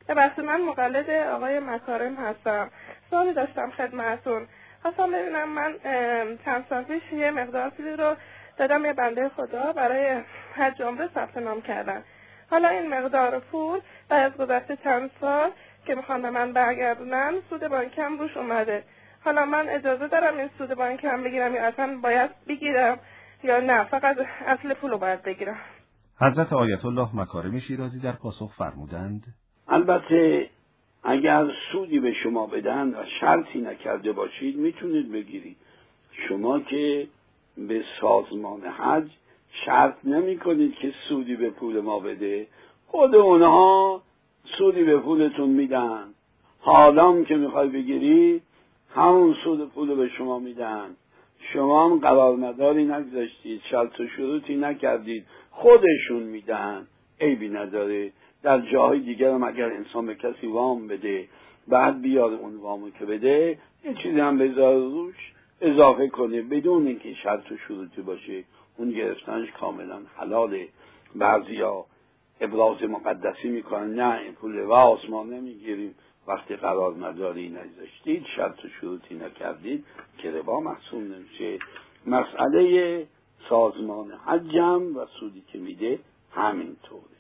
ببخشید من مقلد آقای مکارم هستم. سوالی داشتم خدمتتون. خواستم ببینم من چند سال پیش یه مقدار پولی رو دادم یه بنده خدا برای حج عمره ثبت نام کردن. حالا این مقدار پول بعد از گذشته چند سال که میخوان به من برگردونن سود بانکم روش اومده. حالا من اجازه دارم این سود بانکم بگیرم یا اصلا باید بگیرم یا نه فقط اصل پول رو باید بگیرم؟ حضرت آیت الله مکارم شیرازی در پاسخ فرمودند: البته اگر سودی به شما بدن و شرطی نکرده باشید میتونید بگیرید. شما که به سازمان حج شرط نمی کنید که سودی به پول ما بده، خود اونها سودی به پولتون میدن. حالا که میخوای بگیری همون سود پول به شما میدن. شما هم قراردادی نگذاشتید، شرط و شروطی نکردید، خودشون میدن، عیبی نداره. در جاهای دیگر هم اگر انسان به کسی وام بده بعد بیاد اون وامو که بده یه چیزی هم بذاره روش اضافه کنه بدون اینکه شرط و شروطی باشه، اون گرفتنش کاملا حلاله. بعضیا ابراز مقدسی میکنن نه این پول رواست ما نمیگیریم. وقتی قرار مداری نگذاشتید شرط و شروطی نکردید که ربا محسوب نمیشه. مسئله سازمان حجم و سودی که میده همینطور.